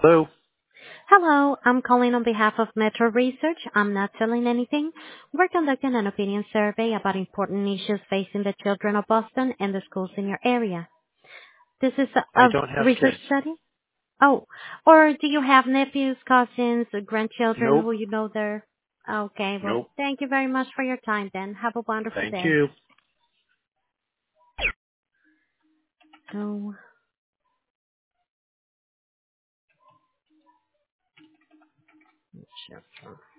Hello. Hello, I'm calling on behalf of Metro Research. I'm not selling anything. We're conducting an opinion survey about important issues facing the children of Boston and the schools in your area. This is I a don't have research kids. study? Oh, or do you have nephews, cousins, or grandchildren Nope. who you know there? Okay, well, Nope. thank you very much for your time then. Have a wonderful Thank day. you. Oh, sure.